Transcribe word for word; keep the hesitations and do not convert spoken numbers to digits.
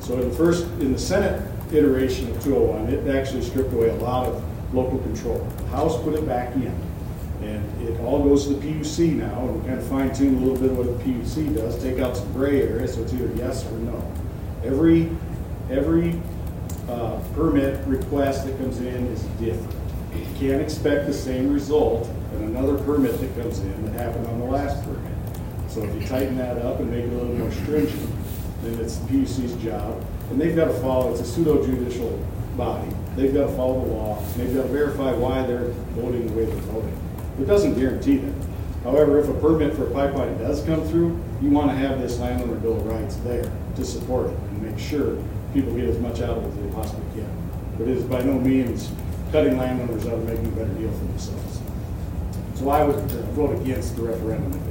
So in the first, in the Senate iteration of two oh one, it actually stripped away a lot of local control. The House put it back in. And it all goes to the P U C now, and we kind of fine tune a little bit of what the P U C does, take out some gray areas, so it's either yes or no. Every, every uh, permit request that comes in is different. You can't expect the same result in another permit that comes in that happened on the last permit. So if you tighten that up and make it a little more stringent, then it's the P U C's job. And they've got to follow, it's a pseudo-judicial body. They've got to follow the law. They've got to verify why they're voting the way they're voting. It doesn't guarantee that. However, if a permit for a pipeline does come through, you want to have this landowner bill of rights there to support it and make sure people get as much out of it as they possibly can. But it is by no means cutting landowners out of making a better deal for themselves. So I would uh, vote against the referendum if